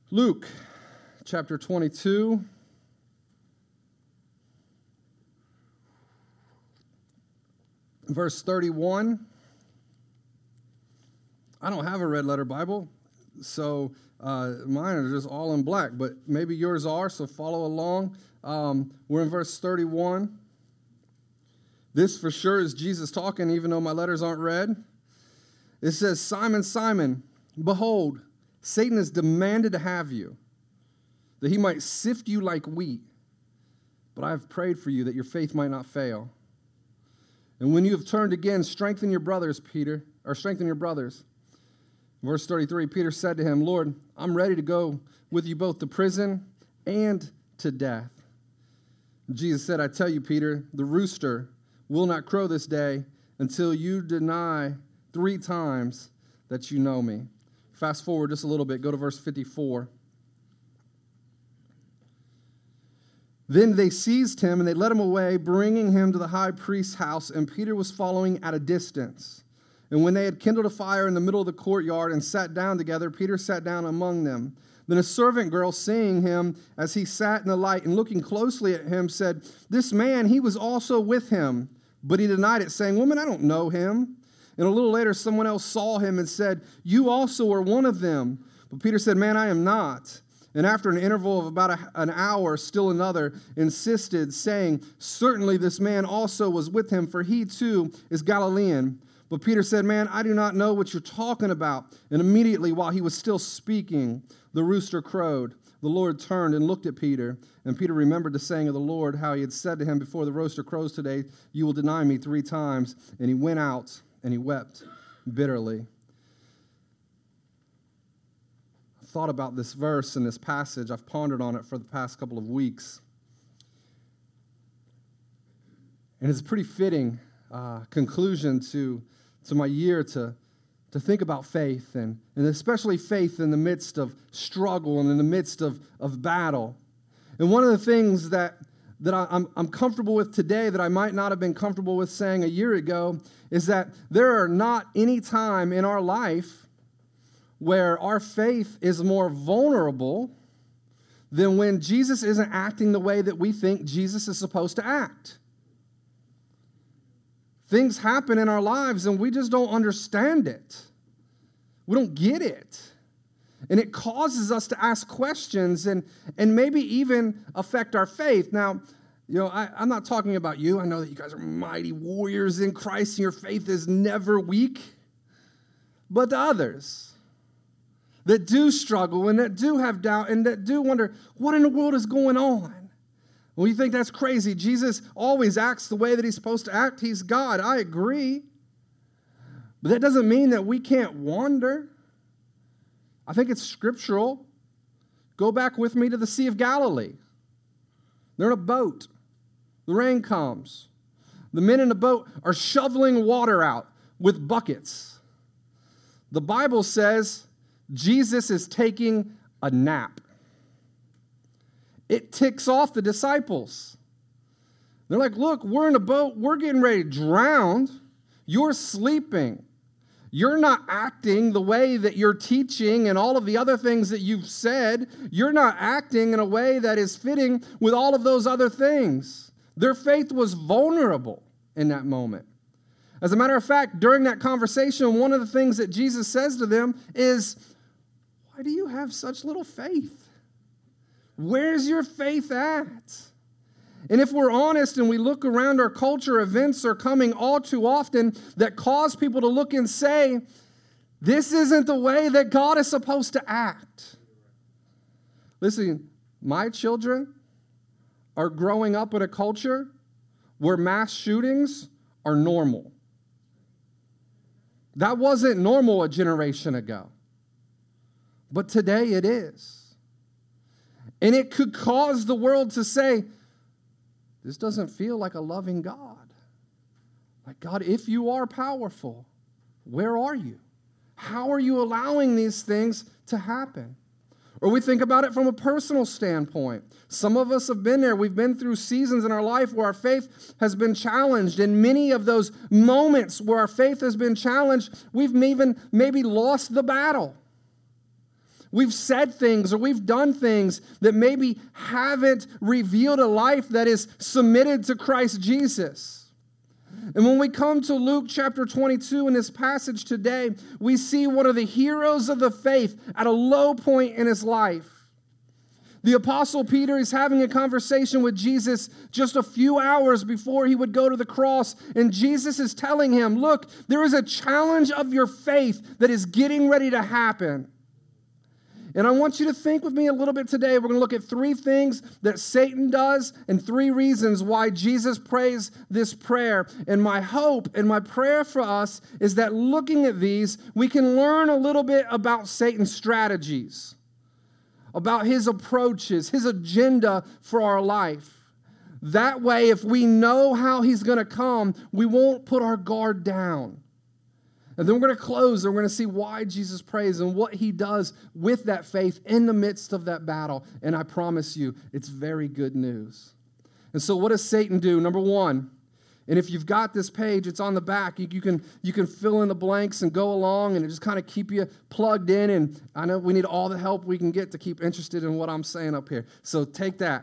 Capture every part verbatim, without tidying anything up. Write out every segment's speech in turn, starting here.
Luke chapter twenty-two. Verse thirty-one. I don't have a red letter Bible, so uh, mine are just all in black, but maybe yours are, so follow along. Um, we're in verse thirty-one. This for sure is Jesus talking, even though my letters aren't red. It says, Simon, Simon, behold, Satan has demanded to have you, that he might sift you like wheat. But I have prayed for you that your faith might not fail. And when you have turned again, strengthen your brothers, Peter, or strengthen your brothers. Verse thirty-three, Peter said to him, Lord, I'm ready to go with you both to prison and to death. Jesus said, I tell you, Peter, the rooster will not crow this day until you deny three times that you know me. Fast forward just a little bit. Go to verse fifty-four. Then they seized him and they led him away, bringing him to the high priest's house, and Peter was following at a distance. And when they had kindled a fire in the middle of the courtyard and sat down together, Peter sat down among them. Then a servant girl, seeing him as he sat in the light and looking closely at him, said, This man, he was also with him. But he denied it, saying, Woman, I don't know him. And a little later, someone else saw him and said, You also are one of them. But Peter said, Man, I am not. And after an interval of about a, an hour, still another insisted, saying, Certainly this man also was with him, for he too is Galilean. But Peter said, Man, I do not know what you're talking about. And immediately, while he was still speaking, the rooster crowed. The Lord turned and looked at Peter. And Peter remembered the saying of the Lord, how he had said to him, Before the rooster crows today, you will deny me three times. And he went out and he wept bitterly. I thought about this verse and this passage. I've pondered on it for the past couple of weeks. And it's a pretty fitting uh, conclusion to, to my year to, to think about faith, and, and especially faith in the midst of struggle and in the midst of, of battle. And one of the things that, that I, I'm, I'm comfortable with today that I might not have been comfortable with saying a year ago is that there are not any time in our life where our faith is more vulnerable than when Jesus isn't acting the way that we think Jesus is supposed to act. Things happen in our lives and we just don't understand it. We don't get it. And it causes us to ask questions and, and maybe even affect our faith. Now, you know, I, I'm not talking about you. I know that you guys are mighty warriors in Christ and your faith is never weak. But the others that do struggle and that do have doubt and that do wonder, what in the world is going on? Well, you think that's crazy. Jesus always acts the way that he's supposed to act. He's God. I agree. But that doesn't mean that we can't wander. I think it's scriptural. Go back with me to the Sea of Galilee. They're in a boat. The rain comes. The men in the boat are shoveling water out with buckets. The Bible says Jesus is taking a nap. It ticks off the disciples. They're like, look, we're in a boat. We're getting ready to drown. You're sleeping. You're not acting the way that you're teaching and all of the other things that you've said. You're not acting in a way that is fitting with all of those other things. Their faith was vulnerable in that moment. As a matter of fact, during that conversation, one of the things that Jesus says to them is, why do you have such little faith? Where's your faith at? And if we're honest and we look around our culture, events are coming all too often that cause people to look and say, this isn't the way that God is supposed to act. Listen, my children are growing up in a culture where mass shootings are normal. That wasn't normal a generation ago. But today it is. And it could cause the world to say, this doesn't feel like a loving God. Like, God, if you are powerful, where are you? How are you allowing these things to happen? Or we think about it from a personal standpoint. Some of us have been there. We've been through seasons in our life where our faith has been challenged. And many of those moments where our faith has been challenged, we've even maybe lost the battle. we've said things or we've done things that maybe haven't revealed a life that is submitted to Christ Jesus. And when we come to Luke chapter twenty-two in this passage today, we see one of the heroes of the faith at a low point in his life. The Apostle Peter is having a conversation with Jesus just a few hours before he would go to the cross, and Jesus is telling him, look, there is a challenge of your faith that is getting ready to happen. And I want you to think with me a little bit today. We're going to look at three things that Satan does and three reasons why Jesus prays this prayer. And my hope and my prayer for us is that looking at these, we can learn a little bit about Satan's strategies, about his approaches, his agenda for our life. That way, if we know how he's going to come, we won't put our guard down. And then we're going to close and we're going to see why Jesus prays and what he does with that faith in the midst of that battle. And I promise you, it's very good news. And so what does Satan do? Number one, and if you've got this page, it's on the back. You, you can, you can fill in the blanks and go along and it just kind of keep you plugged in. And I know we need all the help we can get to keep interested in what I'm saying up here. So take that.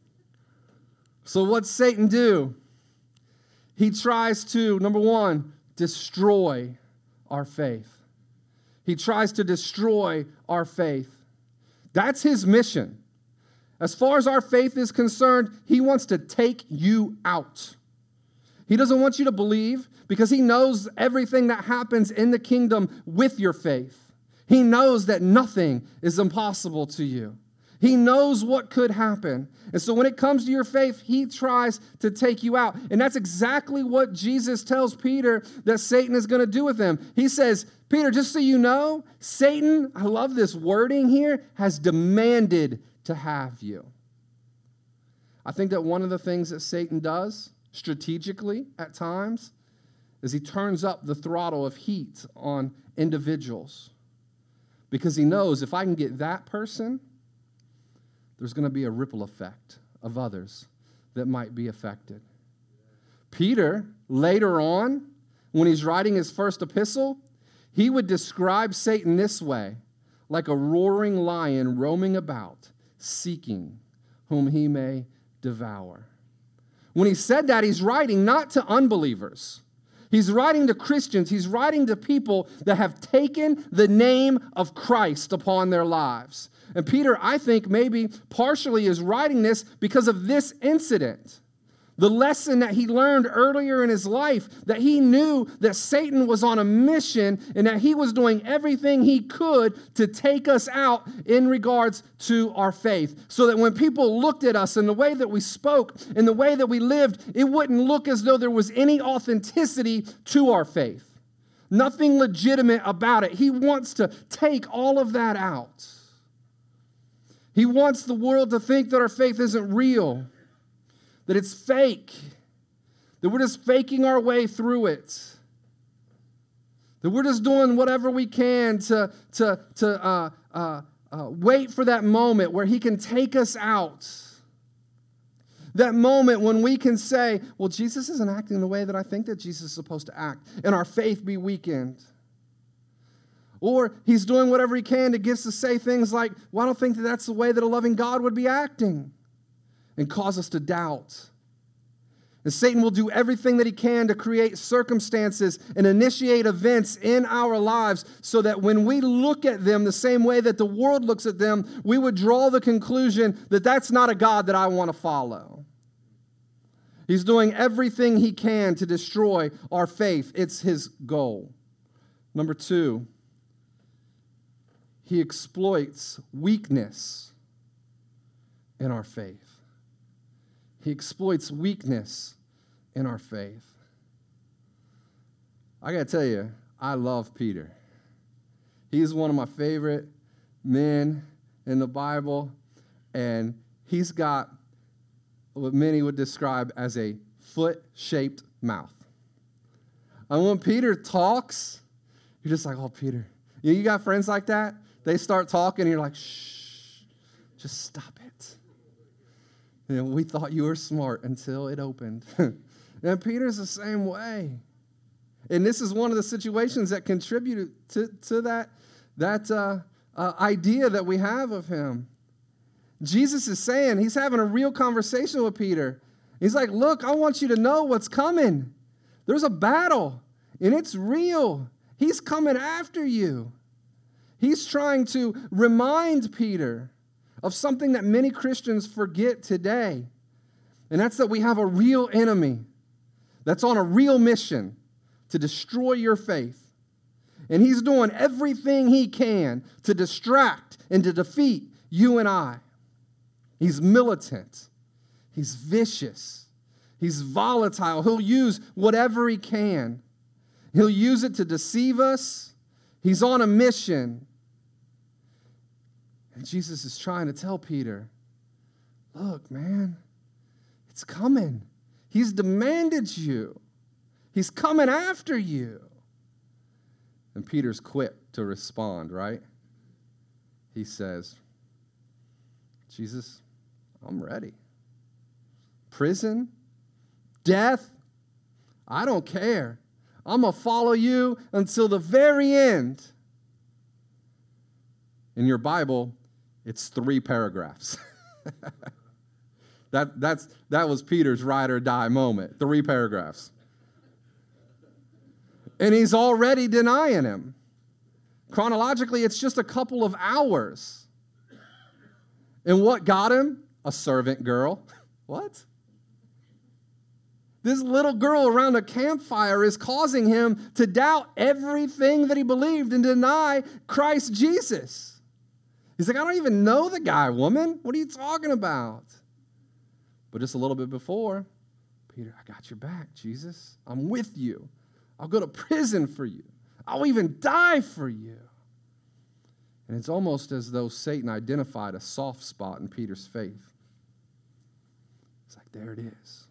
So what's Satan do? He tries to, number one, destroy our faith. He tries to destroy our faith. That's his mission. As far as our faith is concerned, he wants to take you out. He doesn't want you to believe because he knows everything that happens in the kingdom with your faith. He knows that nothing is impossible to you. He knows what could happen. And so when it comes to your faith, he tries to take you out. And that's exactly what Jesus tells Peter that Satan is going to do with him. He says, Peter, just so you know, Satan, I love this wording here, has demanded to have you. I think that one of the things that Satan does strategically at times is he turns up the throttle of heat on individuals. Because he knows if I can get that person, there's going to be a ripple effect of others that might be affected. Peter, later on, when he's writing his first epistle, he would describe Satan this way, like a roaring lion roaming about, seeking whom he may devour. When he said that, he's writing not to unbelievers. He's writing to Christians. He's writing to people that have taken the name of Christ upon their lives. And Peter, I think, maybe partially is writing this because of this incident. The lesson that he learned earlier in his life, that he knew that Satan was on a mission and that he was doing everything he could to take us out in regards to our faith. So that when people looked at us and the way that we spoke and the way that we lived, it wouldn't look as though there was any authenticity to our faith. Nothing legitimate about it. He wants to take all of that out. He wants the world to think that our faith isn't real, that it's fake, that we're just faking our way through it, that we're just doing whatever we can to, to, to uh, uh, uh, wait for that moment where he can take us out. That moment when we can say, well, Jesus isn't acting the way that I think that Jesus is supposed to act, and our faith be weakened. Or he's doing whatever he can to get us to say things like, well, I don't think that that's the way that a loving God would be acting, and cause us to doubt. And Satan will do everything that he can to create circumstances and initiate events in our lives so that when we look at them the same way that the world looks at them, we would draw the conclusion that that's not a God that I want to follow. He's doing everything he can to destroy our faith. It's his goal. Number two, he exploits weakness in our faith. He exploits weakness in our faith. I got to tell you, I love Peter. He's one of my favorite men in the Bible, and he's got what many would describe as a foot-shaped mouth. And when Peter talks, you're just like, oh, Peter. You, you got friends like that? They start talking, and you're like, shh, just stop it. You know, we thought you were smart until it opened. And Peter's the same way. And this is one of the situations that contributed to, to that, that uh, uh, idea that we have of him. Jesus is saying, he's having a real conversation with Peter. He's like, look, I want you to know what's coming. There's a battle, and it's real. He's coming after you. He's trying to remind Peter of something that many Christians forget today, and that's that we have a real enemy that's on a real mission to destroy your faith. And he's doing everything he can to distract and to defeat you and I. He's militant. He's vicious. He's volatile. He'll use whatever he can. He'll use it to deceive us. He's on a mission. And Jesus is trying to tell Peter, look, man, it's coming. He's demanded you. He's coming after you. And Peter's quick to respond, right? He says, Jesus, I'm ready. Prison, death, I don't care. I'm going to follow you until the very end. In your Bible, it's three paragraphs. that, that's, that was Peter's ride or die moment, three paragraphs. And he's already denying him. Chronologically, it's just a couple of hours. And what got him? A servant girl. What? This little girl around a campfire is causing him to doubt everything that he believed and deny Christ Jesus. He's like, I don't even know the guy, woman. What are you talking about? But just a little bit before, Peter, I got your back, Jesus. I'm with you. I'll go to prison for you. I'll even die for you. And it's almost as though Satan identified a soft spot in Peter's faith. It's like, there it is.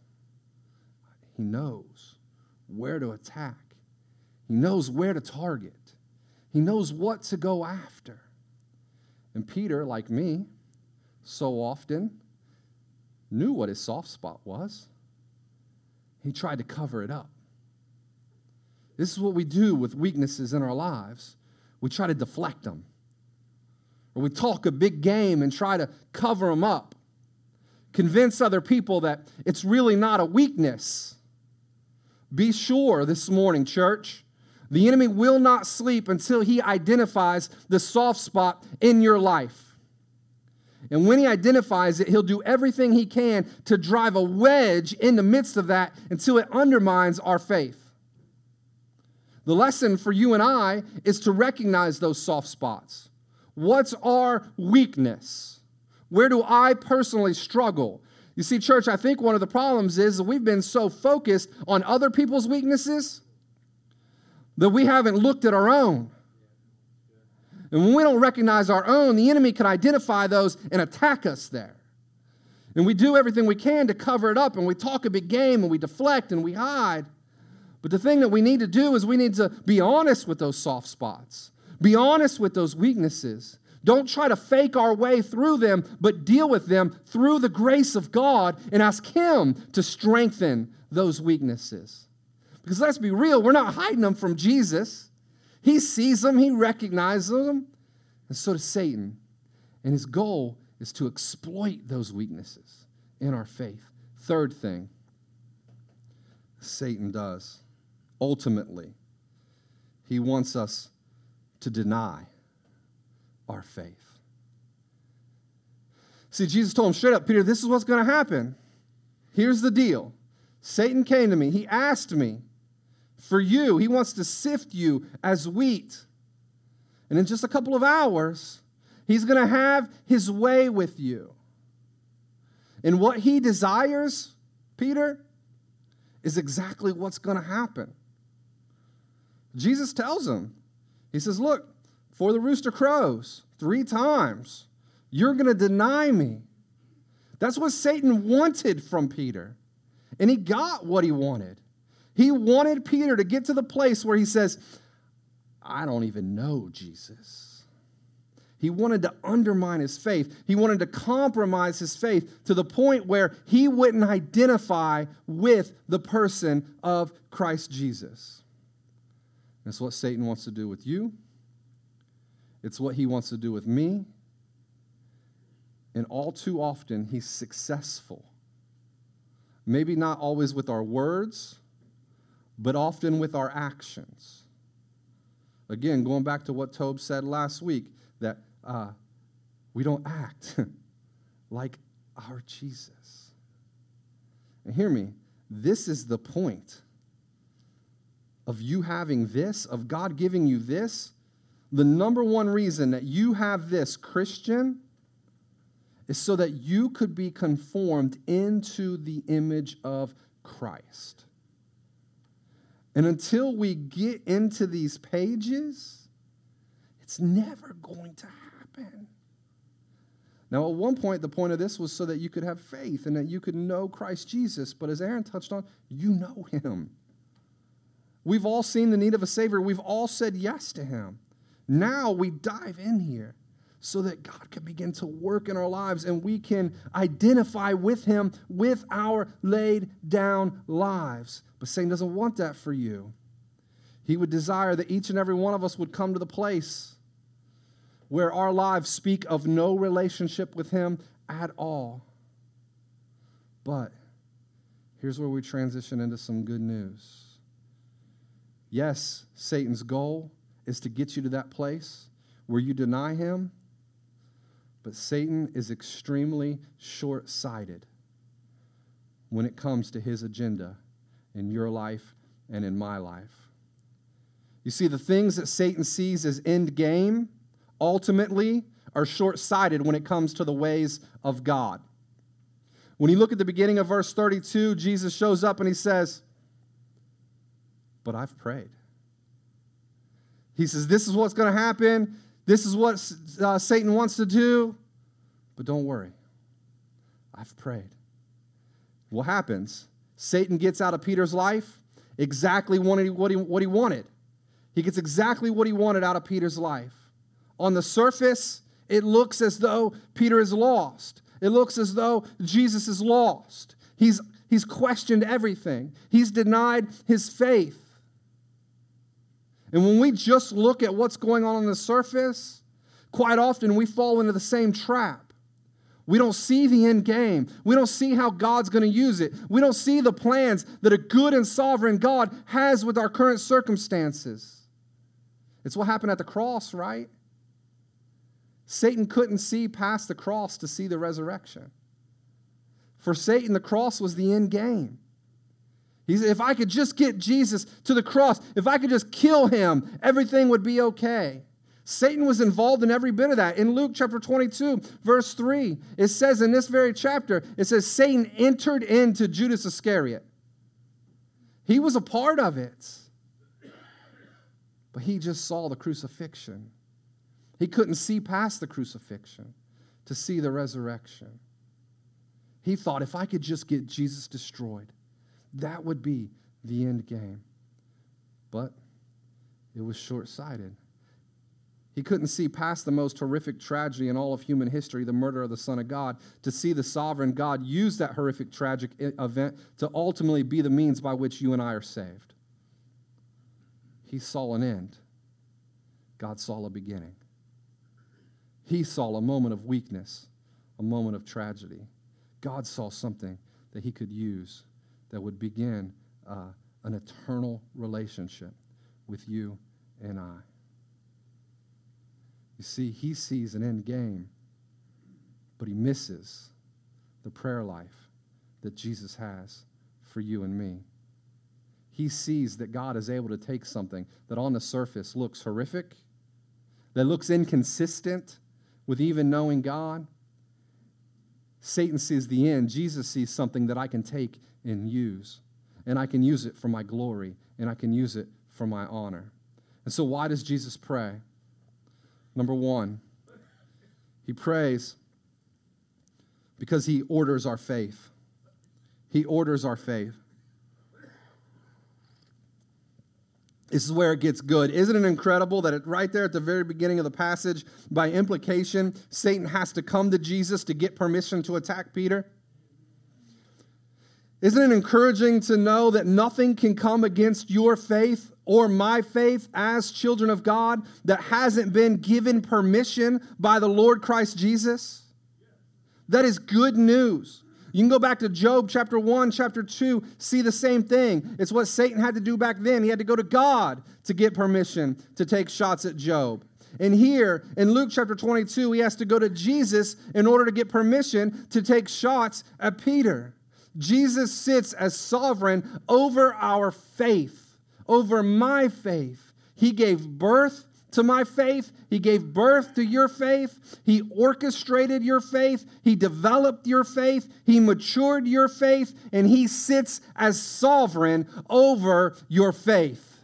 He knows where to attack. He knows where to target. He knows what to go after. And Peter, like me, so often knew what his soft spot was. He tried to cover it up. This is what we do with weaknesses in our lives. We try to deflect them. Or we talk a big game and try to cover them up. Convince other people that it's really not a weakness. Be sure this morning, church, the enemy will not sleep until he identifies the soft spot in your life. And when he identifies it, he'll do everything he can to drive a wedge in the midst of that until it undermines our faith. The lesson for you and I is to recognize those soft spots. What's our weakness? Where do I personally struggle? You see, church, I think one of the problems is that we've been so focused on other people's weaknesses that we haven't looked at our own. And when we don't recognize our own, the enemy can identify those and attack us there. And we do everything we can to cover it up, and we talk a big game, and we deflect, and we hide. But the thing that we need to do is we need to be honest with those soft spots. Be honest with those weaknesses. Don't try to fake our way through them, but deal with them through the grace of God and ask Him to strengthen those weaknesses. Because let's be real, we're not hiding them from Jesus. He sees them, He recognizes them, and so does Satan. And his goal is to exploit those weaknesses in our faith. Third thing Satan does, ultimately, he wants us to deny our faith. See, Jesus told him straight up, Peter, this is what's going to happen. Here's the deal. Satan came to me. He asked me for you. He wants to sift you as wheat. And in just a couple of hours, he's going to have his way with you. And what he desires, Peter, is exactly what's going to happen. Jesus tells him, he says, look, before the rooster crows three times, you're going to deny me. That's what Satan wanted from Peter. And he got what he wanted. He wanted Peter to get to the place where he says, I don't even know Jesus. He wanted to undermine his faith. He wanted to compromise his faith to the point where he wouldn't identify with the person of Christ Jesus. That's what Satan wants to do with you, It's what he wants to do with me. And all too often, he's successful. Maybe not always with our words, but often with our actions. Again, going back to what Tobe said last week, that uh, we don't act like our Jesus. And hear me, this is the point of you having this, of God giving you this. The number one reason that you have this, Christian, is so that you could be conformed into the image of Christ. And until we get into these pages, it's never going to happen. Now, at one point, the point of this was so that you could have faith and that you could know Christ Jesus. But as Aaron touched on, you know him. We've all seen the need of a Savior. We've all said yes to him. Now we dive in here so that God can begin to work in our lives and we can identify with him with our laid down lives. But Satan doesn't want that for you. He would desire that each and every one of us would come to the place where our lives speak of no relationship with him at all. But here's where we transition into some good news. Yes, Satan's goal is to get you to that place where you deny him, but Satan is extremely short-sighted when it comes to his agenda in your life and in my life. You see, the things that Satan sees as end game ultimately are short-sighted when it comes to the ways of God. When you look at the beginning of verse thirty-two, Jesus shows up and he says, but I've prayed. He says, this is what's going to happen. This is what uh, Satan wants to do. But don't worry. I've prayed. What happens? Satan gets out of Peter's life exactly what he, what he, what he wanted. He gets exactly what he wanted out of Peter's life. On the surface, it looks as though Peter is lost. It looks as though Jesus is lost. He's, he's questioned everything. He's denied his faith. And when we just look at what's going on on the surface, quite often we fall into the same trap. We don't see the end game. We don't see how God's going to use it. We don't see the plans that a good and sovereign God has with our current circumstances. It's what happened at the cross, right? Satan couldn't see past the cross to see the resurrection. For Satan, the cross was the end game. He said, if I could just get Jesus to the cross, if I could just kill him, everything would be okay. Satan was involved in every bit of that. In Luke chapter twenty-two, verse three, it says in this very chapter, it says Satan entered into Judas Iscariot. He was a part of it. But he just saw the crucifixion. He couldn't see past the crucifixion to see the resurrection. He thought, if I could just get Jesus destroyed, that would be the end game. But it was short-sighted. He couldn't see past the most horrific tragedy in all of human history, the murder of the Son of God, to see the sovereign God use that horrific, tragic event to ultimately be the means by which you and I are saved. He saw an end. God saw a beginning. He saw a moment of weakness, a moment of tragedy. God saw something that he could use that would begin uh, an eternal relationship with you and I. You see, he sees an end game, but he misses the prayer life that Jesus has for you and me. He sees that God is able to take something that on the surface looks horrific, that looks inconsistent with even knowing God. Satan sees the end. Jesus sees something that I can take and use. And I can use it for my glory. And I can use it for my honor. And so why does Jesus pray? Number one, he prays because he orders our faith. He orders our faith. This is where it gets good. Isn't it incredible that it, right there at the very beginning of the passage, by implication, Satan has to come to Jesus to get permission to attack Peter? Isn't it encouraging to know that nothing can come against your faith or my faith as children of God that hasn't been given permission by the Lord Christ Jesus? That is good news. You can go back to Job chapter one, chapter two, see the same thing. It's what Satan had to do back then. He had to go to God to get permission to take shots at Job. And here in Luke chapter twenty-two, he has to go to Jesus in order to get permission to take shots at Peter. Jesus sits as sovereign over our faith, over my faith. He gave birth to my faith. He gave birth to your faith. He orchestrated your faith. He developed your faith. He matured your faith. And he sits as sovereign over your faith.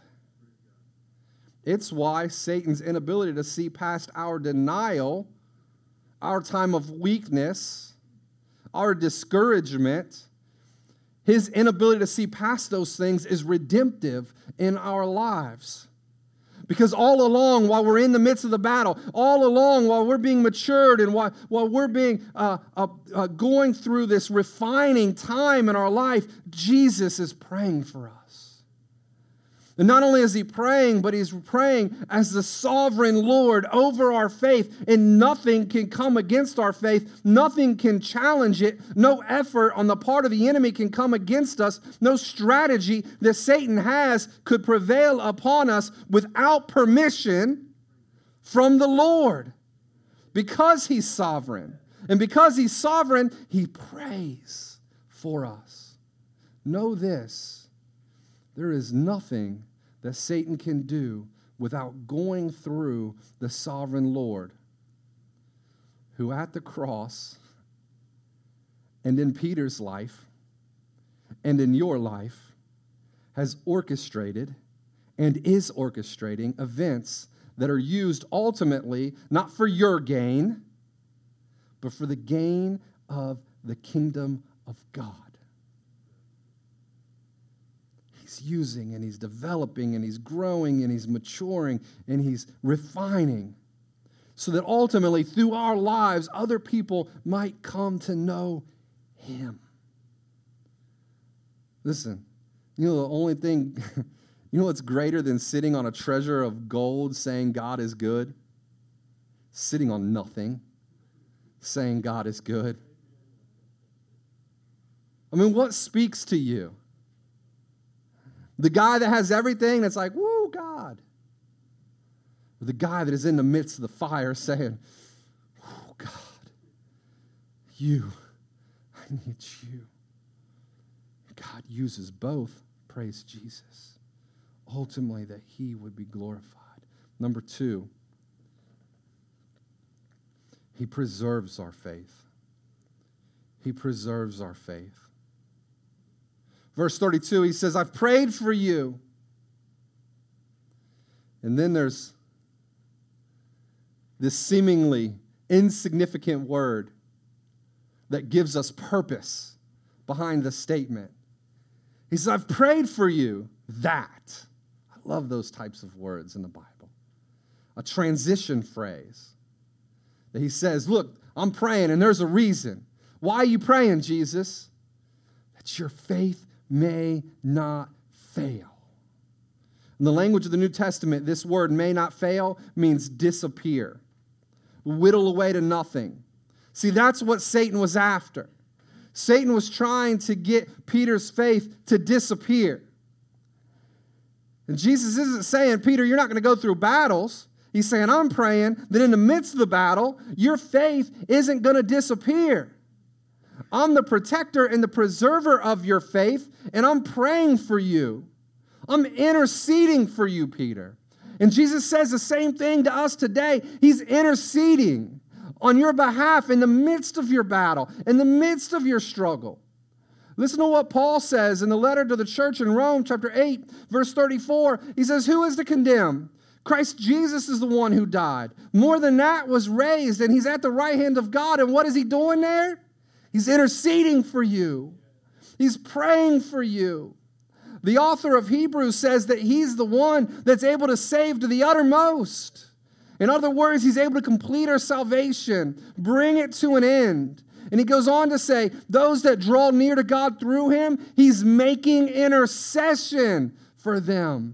It's why Satan's inability to see past our denial, our time of weakness, our discouragement, his inability to see past those things is redemptive in our lives. Because all along, while we're in the midst of the battle, all along, while we're being matured and while, while we're being uh, uh, uh, going through this refining time in our life, Jesus is praying for us. And not only is he praying, but he's praying as the sovereign Lord over our faith. And nothing can come against our faith. Nothing can challenge it. No effort on the part of the enemy can come against us. No strategy that Satan has could prevail upon us without permission from the Lord. Because he's sovereign. And because he's sovereign, he prays for us. Know this. There is nothing that Satan can do without going through the sovereign Lord, who at the cross and in Peter's life and in your life has orchestrated and is orchestrating events that are used ultimately not for your gain, but for the gain of the kingdom of God. He's using and he's developing and he's growing and he's maturing and he's refining so that ultimately through our lives, other people might come to know him. Listen, you know the only thing, you know what's greater than sitting on a treasure of gold saying God is good? Sitting on nothing, saying God is good. I mean, what speaks to you? The guy that has everything that's like, woo, God. Or the guy that is in the midst of the fire saying, oh, God, you, I need you. God uses both, praise Jesus, ultimately that he would be glorified. Number two, he preserves our faith. He preserves our faith. Verse thirty-two, he says, I've prayed for you. And then there's this seemingly insignificant word that gives us purpose behind the statement. He says, I've prayed for you that. I love those types of words in the Bible. A transition phrase that he says, look, I'm praying and there's a reason. Why are you praying, Jesus? That your faith may not fail. In the language of the New Testament, this word may not fail means disappear, whittle away to nothing. See, that's what Satan was after. Satan was trying to get Peter's faith to disappear. And Jesus isn't saying, Peter, you're not going to go through battles. He's saying, I'm praying that in the midst of the battle, your faith isn't going to disappear. I'm the protector and the preserver of your faith, and I'm praying for you. I'm interceding for you, Peter. And Jesus says the same thing to us today. He's interceding on your behalf in the midst of your battle, in the midst of your struggle. Listen to what Paul says in the letter to the church in Rome, chapter eight, verse thirty-four. He says, who is to condemn? Christ Jesus is the one who died. More than that, was raised, and he's at the right hand of God. And what is he doing there? He's interceding for you. He's praying for you. The author of Hebrews says that he's the one that's able to save to the uttermost. In other words, he's able to complete our salvation, bring it to an end. And he goes on to say, those that draw near to God through him, he's making intercession for them.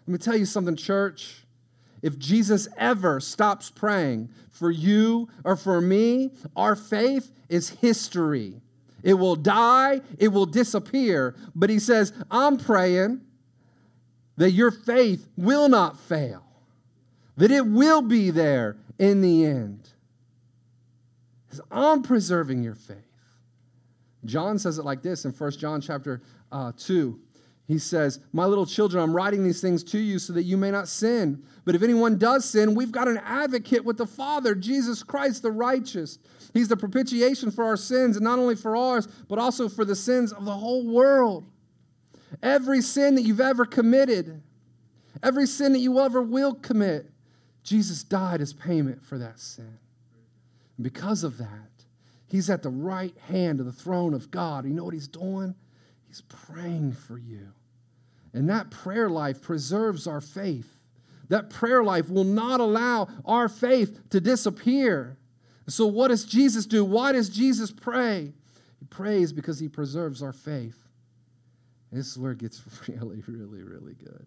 Let me tell you something, church. If Jesus ever stops praying for you or for me, our faith is history. It will die, it will disappear. But he says, I'm praying that your faith will not fail, that it will be there in the end. He says, I'm preserving your faith. John says it like this in First John chapter uh, two. He says, my little children, I'm writing these things to you so that you may not sin. But if anyone does sin, we've got an advocate with the Father, Jesus Christ, the righteous. He's the propitiation for our sins, and not only for ours, but also for the sins of the whole world. Every sin that you've ever committed, every sin that you ever will commit, Jesus died as payment for that sin. And because of that, he's at the right hand of the throne of God. You know what he's doing? He's praying for you. And that prayer life preserves our faith. That prayer life will not allow our faith to disappear. So what does Jesus do? Why does Jesus pray? He prays because he preserves our faith. This is where it gets really, really, really good.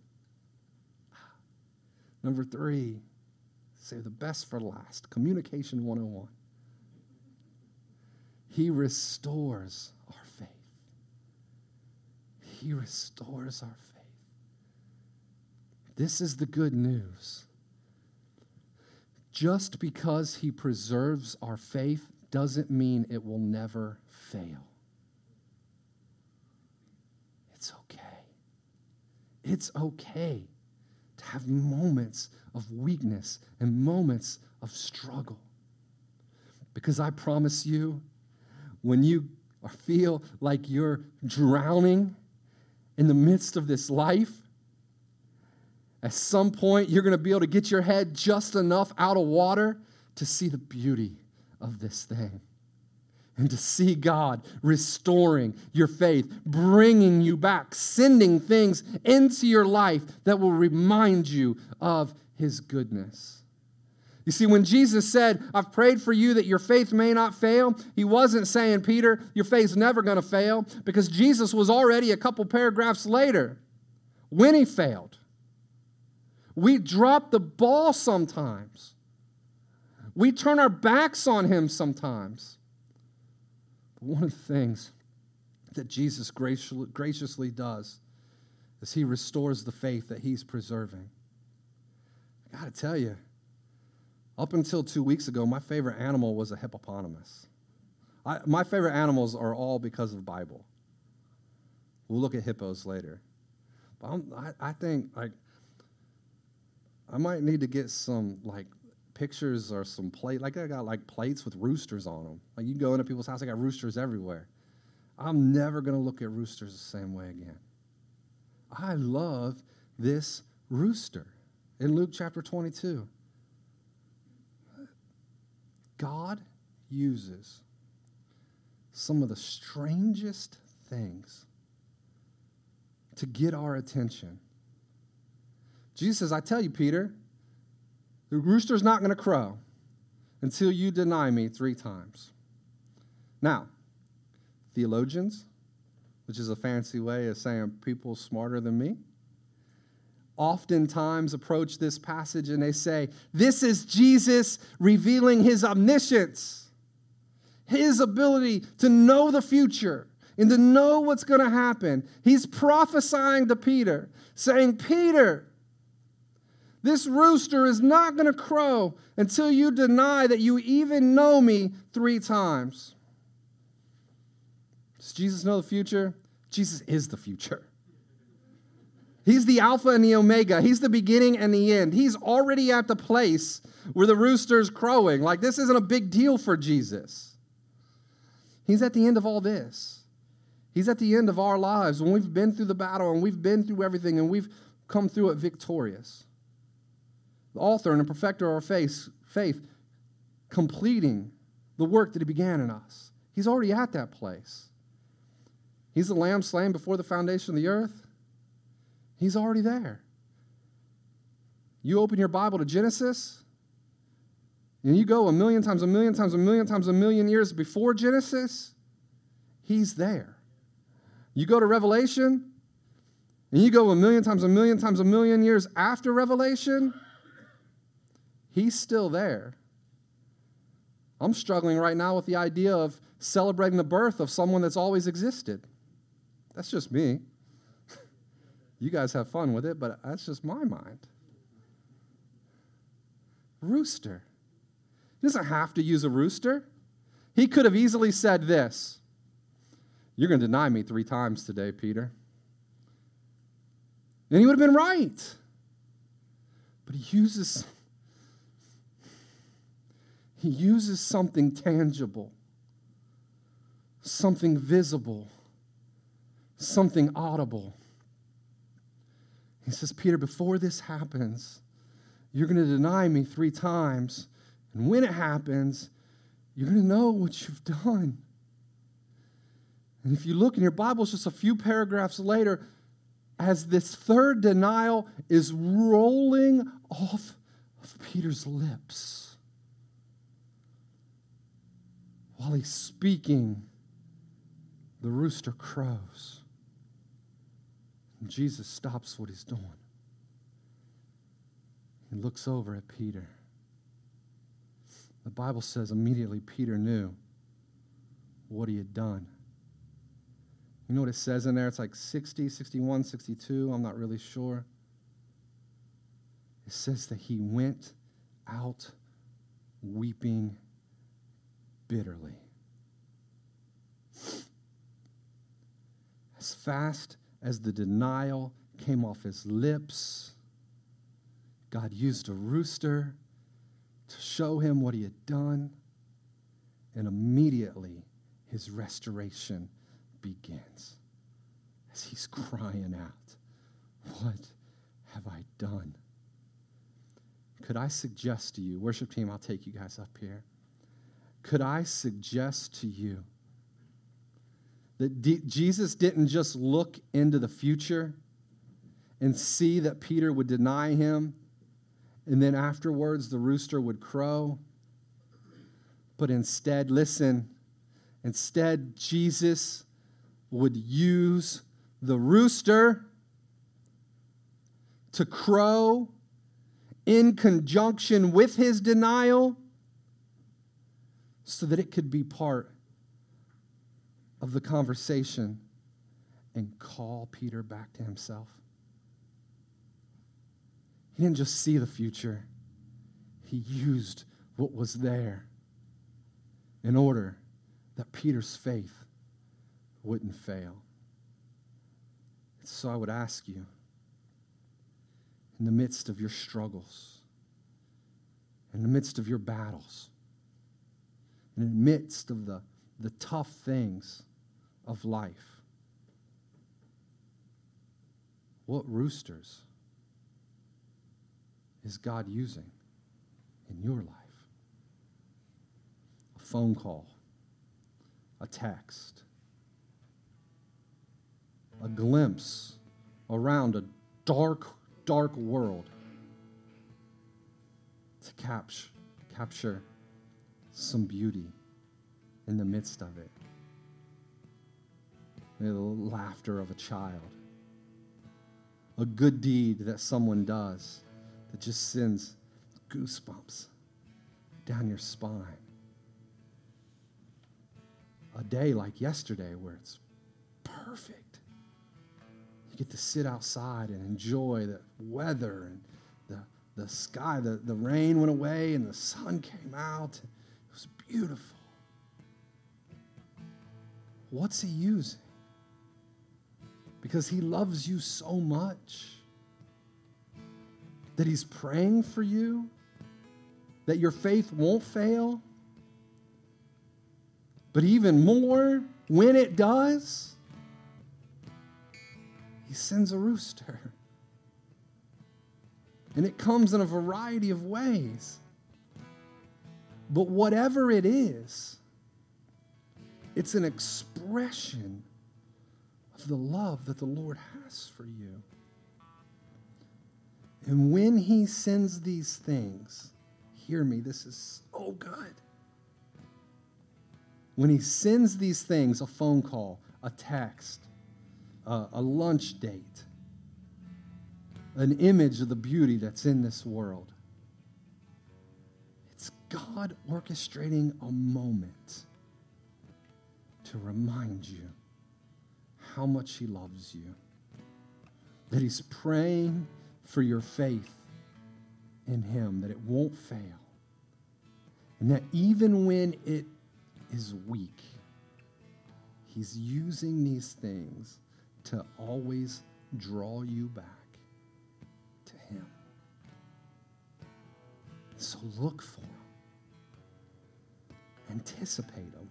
Number three, save the best for last. Communication one oh one. He restores our faith. He restores our faith. This is the good news. Just because he preserves our faith doesn't mean it will never fail. It's okay. It's okay to have moments of weakness and moments of struggle. Because I promise you, when you feel like you're drowning in the midst of this life, at some point you're going to be able to get your head just enough out of water to see the beauty of this thing. And to see God restoring your faith, bringing you back, sending things into your life that will remind you of his goodness. You see, when Jesus said, I've prayed for you that your faith may not fail, he wasn't saying, Peter, your faith's never going to fail, because Jesus was already a couple paragraphs later when he failed. We drop the ball sometimes. We turn our backs on him sometimes. But one of the things that Jesus graciously does is he restores the faith that he's preserving. I got to tell you, up until two weeks ago, my favorite animal was a hippopotamus. I, my favorite animals are all because of the Bible. We'll look at hippos later. But I'm, I, I think, like, I might need to get some, like, pictures or some plate. Like, I got, like, plates with roosters on them. Like, you can go into people's house, I got roosters everywhere. I'm never going to look at roosters the same way again. I love this rooster in Luke chapter twenty-two. God uses some of the strangest things to get our attention. Jesus says, I tell you, Peter, the rooster's not going to crow until you deny me three times. Now, theologians, which is a fancy way of saying people smarter than me, oftentimes approach this passage and they say, this is Jesus revealing his omniscience, his ability to know the future and to know what's going to happen. He's prophesying to Peter, saying, Peter, this rooster is not going to crow until you deny that you even know me three times. Does Jesus know the future? Jesus is the future. He's the Alpha and the Omega. He's the beginning and the end. He's already at the place where the rooster's crowing. Like, this isn't a big deal for Jesus. He's at the end of all this. He's at the end of our lives when we've been through the battle and we've been through everything and we've come through it victorious. The author and the perfecter of our faith, faith, completing the work that he began in us. He's already at that place. He's the lamb slain before the foundation of the earth. He's already there. You open your Bible to Genesis, and you go a million times, a million times, a million times, a million years before Genesis, he's there. You go to Revelation, and you go a million times, a million times, a million years after Revelation, he's still there. I'm struggling right now with the idea of celebrating the birth of someone that's always existed. That's just me. You guys have fun with it, but that's just my mind. Rooster. He doesn't have to use a rooster. He could have easily said this: "You're going to deny me three times today, Peter." And he would have been right. But he uses, he uses something tangible, something visible, something audible. He says, "Peter, before this happens, you're going to deny me three times. And when it happens, you're going to know what you've done." And if you look in your Bibles just a few paragraphs later, as this third denial is rolling off of Peter's lips, while he's speaking, the rooster crows. And Jesus stops what he's doing. He looks over at Peter. The Bible says immediately Peter knew what he had done. You know what it says in there? It's like sixty, sixty-one, sixty-two. I'm not really sure. It says that he went out weeping bitterly. As fast as the denial came off his lips, God used a rooster to show him what he had done, and immediately his restoration begins as he's crying out, "What have I done?" Could I suggest to you, worship team, I'll take you guys up here. Could I suggest to you that D- Jesus didn't just look into the future and see that Peter would deny him, and then afterwards the rooster would crow, but instead, listen, instead Jesus would use the rooster to crow in conjunction with his denial so that it could be part of the conversation and call Peter back to himself. He didn't just see the future. He used what was there in order that Peter's faith wouldn't fail. So I would ask you, in the midst of your struggles, in the midst of your battles, in the midst of the, the tough things of life, what roosters is God using in your life? A phone call, a text, a glimpse around a dark, dark world to capture, capture some beauty in the midst of it. Maybe the laughter of a child, a good deed that someone does that just sends goosebumps down your spine. A day like yesterday where it's perfect. You get to sit outside and enjoy the weather and the, the sky. The, the rain went away and the sun came out. It was beautiful. What's he using? Because he loves you so much that he's praying for you, that your faith won't fail. But even more, when it does, he sends a rooster. And it comes in a variety of ways. But whatever it is, it's an expression of the love that the Lord has for you. And when he sends these things, hear me, this is so good. When he sends these things, a phone call, a text, uh, a lunch date, an image of the beauty that's in this world. It's God orchestrating a moment to remind you how much he loves you, that he's praying for your faith in him, that it won't fail, and that even when it is weak, he's using these things to always draw you back to him. So look for him. Anticipate him.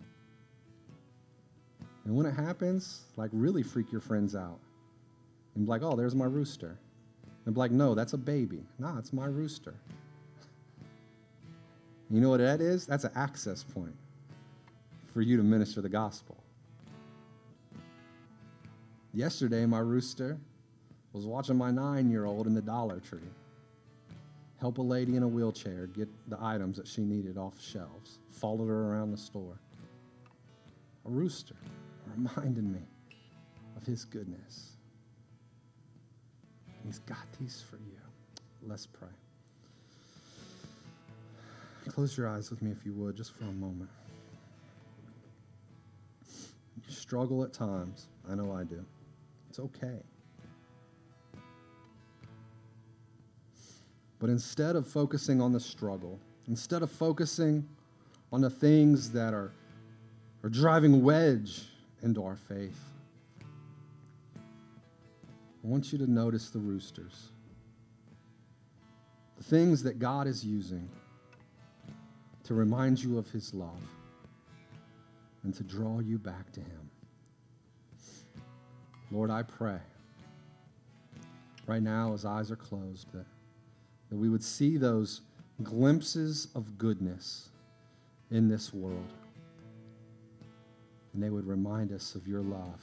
And when it happens, like really freak your friends out. And be like, oh, there's my rooster. And be like, no, that's a baby. Nah, it's my rooster. You know what that is? That's an access point for you to minister the gospel. Yesterday, my rooster was watching my nine-year-old in the Dollar Tree help a lady in a wheelchair get the items that she needed off shelves, followed her around the store. A rooster reminded me of his goodness. He's got these for you. Let's pray. Close your eyes with me if you would, just for a moment. You struggle at times. I know I do. It's okay. But instead of focusing on the struggle, instead of focusing on the things that are, are driving wedge into our faith, I want you to notice the roosters. The things that God is using to remind you of his love and to draw you back to him. Lord, I pray right now as eyes are closed that, that we would see those glimpses of goodness in this world, and they would remind us of your love.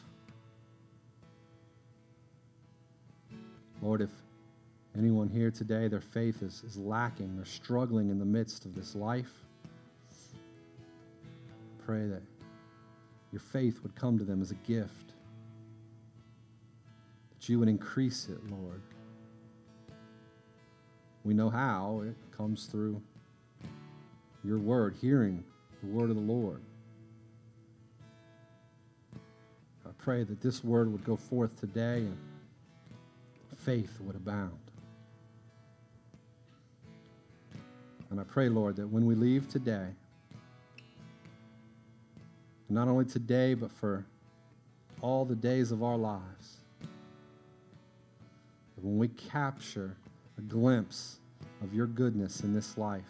Lord, if anyone here today, their faith is, is lacking, they're struggling in the midst of this life, pray that your faith would come to them as a gift, that you would increase it, Lord. We know how. It comes through your word, hearing the word of the Lord. I pray that this word would go forth today and faith would abound. And I pray, Lord, that when we leave today, not only today, but for all the days of our lives, that when we capture a glimpse of your goodness in this life,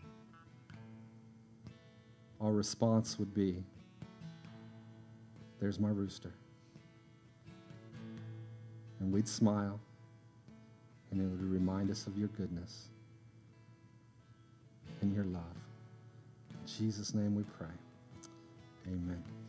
our response would be, there's my rooster. And we'd smile, and it would remind us of your goodness and your love. In Jesus' name we pray. Amen.